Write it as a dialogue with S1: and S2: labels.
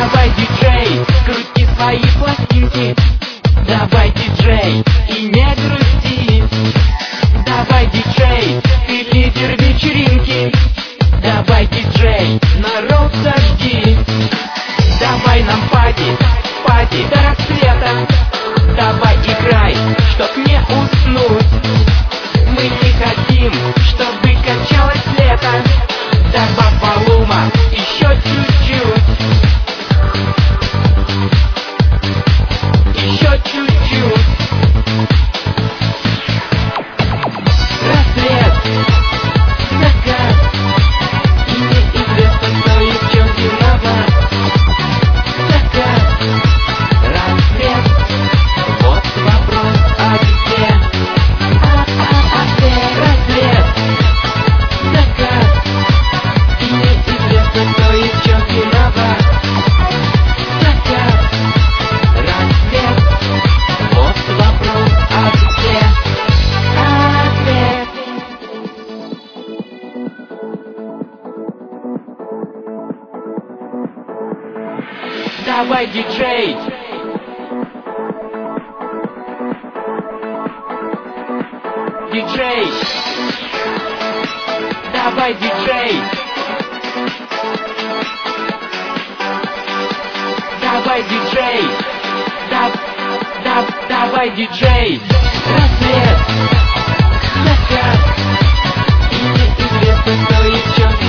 S1: Давай, диджей, крути свои пластинки. Давай, диджей, и не грусти. Давай, диджей, ты лидер вечеринки. Давай, диджей, народ зажги. Давай нам пати, пати до рассвета. Давай играй, чтоб не уснуть. Мы не хотим, чтобы кончалось лето. Добавь волума, еще чуть-чуть. Еще чуть-чуть. Рассвет, закат, и неизвестно, кто и в чем виноват. Закат, рассвет, вот вопрос, а где? Рассвет, закат, и неизвестно, кто и в чем виноват. Закат, рассвет, вот вопрос, а где? Ответ. Давай, диджей! Диджей! Давай, диджей! Давай, диджей! Давай, диджей! Рассвет! Закат! И неизвестно, кто и в чем